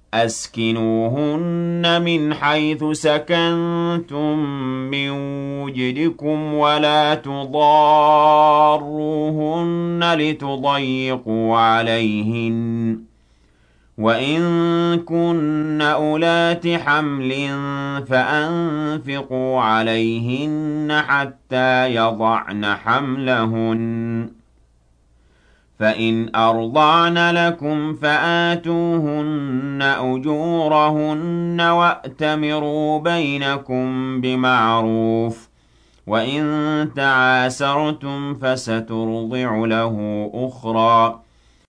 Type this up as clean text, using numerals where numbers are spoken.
أسكنوهن من حيث سكنتم من وجدكم ولا تضاروهن لتضيقوا عليهن وإن كن أولات حمل فأنفقوا عليهن حتى يضعن حملهن فإن أرضعن لكم فآتوهن أجورهن وأتمروا بينكم بمعروف وإن تعاسرتم فسترضع له أخرى